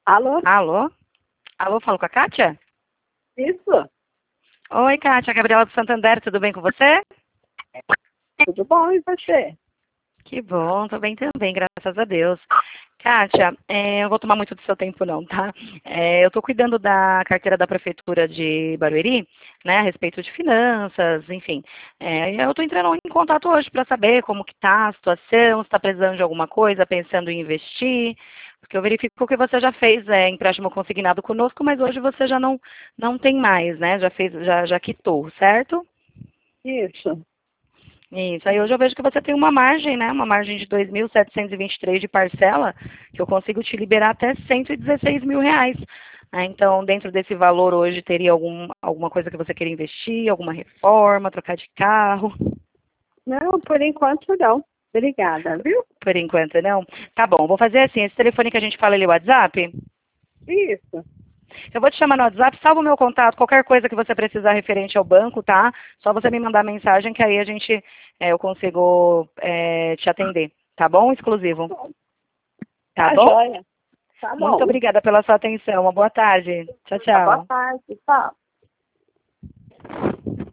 Alô? Alô? Alô, falo com a Kátia? Isso? Oi, Kátia, Gabriela do Santander, tudo bem com você? Tudo bom, e você? Que bom, tô bem também, graças a Deus. Kátia, eu vou tomar muito do seu tempo não, tá? Eu tô cuidando da carteira da Prefeitura de Barueri, né, a respeito de finanças, enfim. Eu tô entrando em contato hoje para saber como que tá a situação, se tá precisando de alguma coisa, pensando em investir, porque eu verifico que você já fez empréstimo consignado conosco, mas hoje você já não tem mais, né? Já quitou, certo? Isso. Isso. Aí hoje eu vejo que você tem uma margem, né? Uma margem de 2.723 de parcela, que eu consigo te liberar até 116 mil reais. Então, dentro desse valor hoje, teria alguma coisa que você queria investir, alguma reforma, trocar de carro? Não, por enquanto não. Obrigada, viu? Por enquanto, não? Tá bom, vou fazer assim, esse telefone que a gente fala ali, o WhatsApp, Isso. eu vou te chamar no WhatsApp, salva o meu contato, qualquer coisa que você precisar referente ao banco, tá? Só você me mandar mensagem que aí eu consigo te atender, tá bom? Exclusivo. Tá Tá bom? joia. Tá Muito bom. obrigada pela sua atenção. Uma boa tarde. Tchau, Tá, boa tchau. tarde. Tchau.